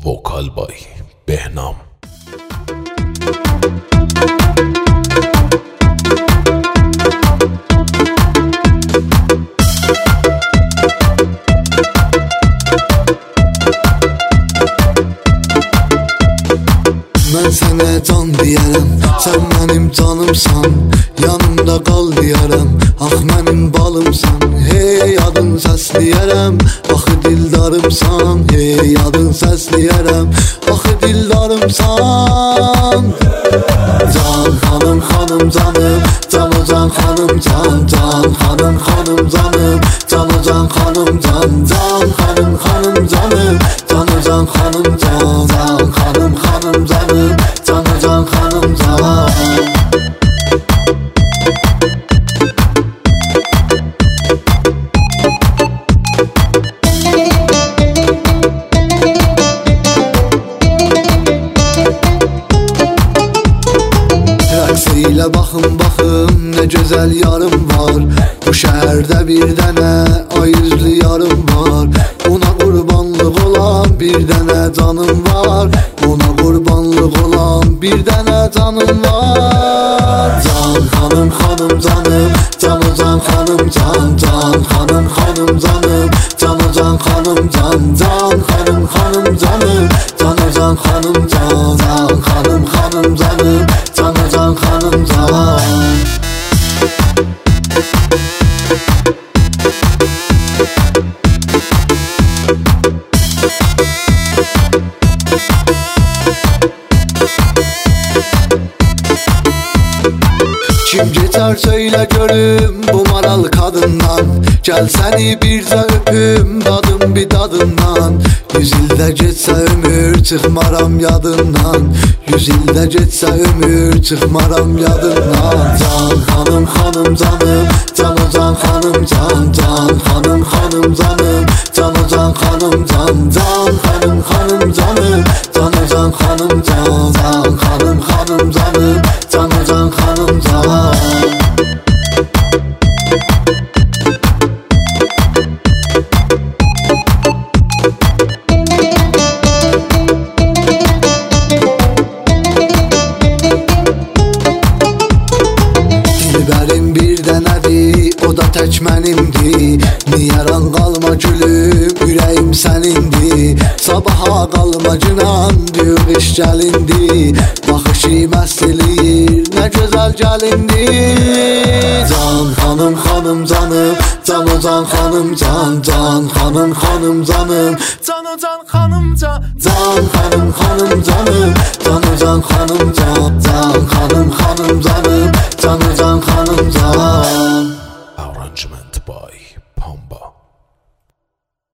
وکال بای بهنام. Mən sənə can deyərəm, sən mənim canımsan, yanımda qal deyərəm, ax mənim balımsan. Hey adın səsləyərəm, axı dildarımsan, hey adın səsləyərəm, axı dildarımsan. Can xanım xanım canım, can can xanım can, can xanım xanım canım, can can xanım can, can xanım xanım canım, can can xanım can, can xanım xanım canım, can can xanım can. Rəqsiyle baxın baxın nə gözəl yarım var, bu şəhərdə bir dənə ay üzlü yarım var. Ona qurbanlıq olan bir dənə canım var, ona qurbanlıq olan bir dənə canım var. Can xanım xanım canım, can can xanım can, can xanım xanım canım, can can xanım can, can xanım xanım canım, can can xanım can, can xanım xanım canım, can can xanım can. Kim geçer söyle görüm bu maral kadından, gel seni bircə öpüm dadım bir dadından. 100 ildə geçsə ömür çıxmaram yadından, 100 ildə geçsə ömür çıxmaram yadından. Can xanım xanım canım, can can xanım can, can xanım xanım canım, can can xanım can, can xanım xanım canım, can can xanım can, can xanım xanım canım, can can xanım can. Dilbərim bir dənədir, o da tək mənimdir. Niyaran qalma gülüm, ürəyim sənindir. Sabaha qalma günan, diyor iş gəlindi. Baxışı məst eləyir, nə gözəl gəlindir. Can xanım xanım canım, can can xanım can, can xanım xanım canım, can can xanım can, can xanım xanım canım, can can xanım can, can xanım xanım canım, can can xanım can. Arrangement by